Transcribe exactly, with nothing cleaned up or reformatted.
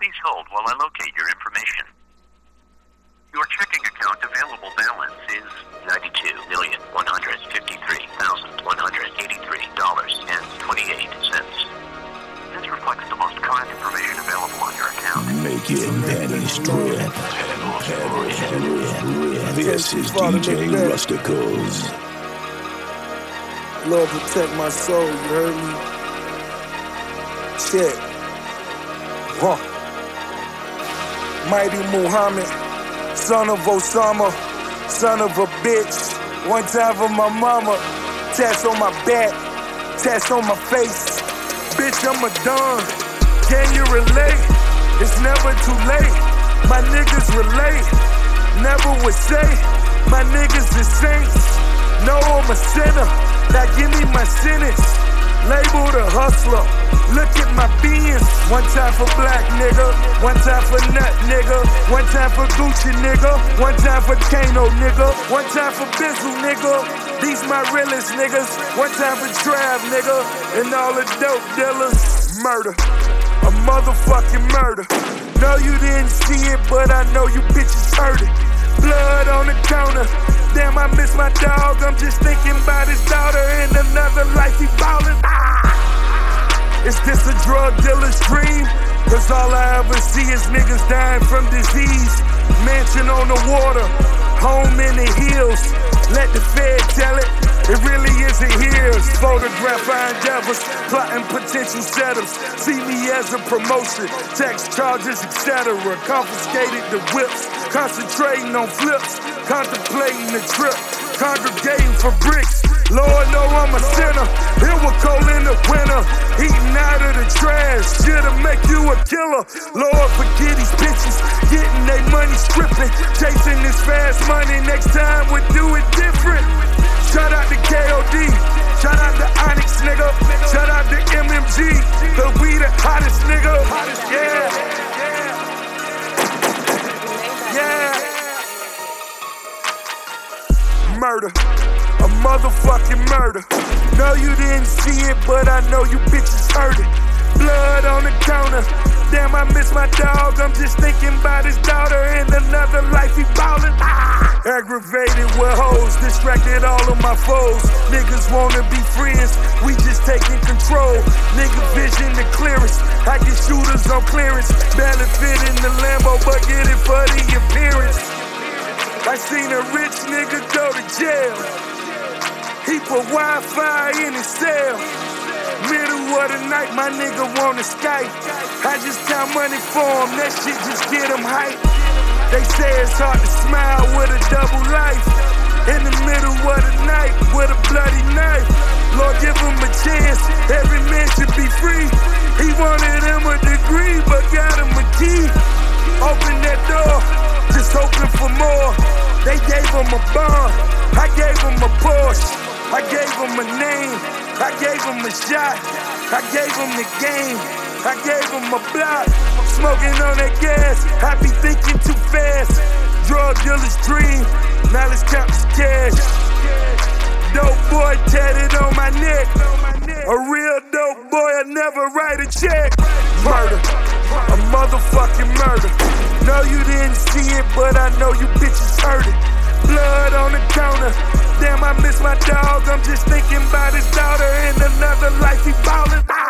Please hold while I locate your information. Your checking account available balance is ninety-two million, one hundred fifty-three thousand, one hundred eighty-three dollars and twenty-eight cents. This reflects the most current information available on your account. Making pennies drip. Pennies drip. This is D J Rusticals. Lord, protect my soul, you heard me? Check. Huh. Mighty Muhammad, son of Osama, son of a bitch. One time for my mama, tats on my back, tats on my face. Bitch, I'm a don. Can you relate? It's never too late. My niggas relate. Never would say my niggas is saints. No, I'm a sinner. Now give me my sentence. Labeled a hustler. Look at my beans. One time for black nigga. One time for nut nigga. One time for Gucci nigga. One time for Kano nigga. One time for Bizzle nigga. These my realest niggas. One time for Trav nigga. And all the dope dealers. Murder. A motherfucking murder. No, you didn't see it, but I know you bitches heard it. Blood on the counter. Damn, I miss my dog. I'm just thinking about his daughter in another life. He ballin'. Ah! Is this a drug dealer's dream? Cause all I ever see is niggas dying from disease. Mansion on the water, home in the hills. Let the Fed tell it, it really isn't his. Photograph our endeavors, plotting potential setups. See me as a promotion, tax charges, et cetera. Confiscated the whips, concentrating on flips, contemplating the trip, congregating for bricks. Lord, know I'm a sinner. It was cold in the winter, eating out of the trash. Shit'll make you a killer. Lord, forget these bitches, getting they money stripping, chasing this fast money. Next time we'll do it different. Shout out to K O D, shout out to Onyx nigga, shout out to M M G, the we the hottest nigga. Yeah, yeah. Murder. A motherfucking murder. No, you didn't see it, but I know you bitches heard it. Blood on the counter. Damn, I miss my dog. I'm just thinking about his daughter in another life. He ballin'. Ah! Aggravated with hoes, distracted all of my foes. Niggas wanna be friends, we just taking control. Nigga vision the clearest. I get shooters on clearance. Barely fit in the Lambo, but get it for the appearance. I seen a rich nigga go to jail. He put Wi-Fi in his cell. Middle of the night, my nigga wanna Skype. I just count money for him, that shit just get him hype. They say it's hard to smile with a double life. In the middle of the night, with a bloody knife. Lord, give him a chance, every man should be free. He wanted him a degree, but got him a key. Open that door, just hoping for more. They gave him a bond, I gave him a Porsche. I gave him a name, I gave him a shot, I gave him the game, I gave him a block. Smoking on that gas, I be thinking too fast. Drug dealer's dream, now let's count this cash. Dope boy tatted on my neck, a real dope boy, I never write a check. Murder, a motherfucking murder. No, you didn't see it, but I know you bitches heard it. Blood on the counter. Damn, I miss my dog. I'm just thinking about his daughter in another life. He ballin'.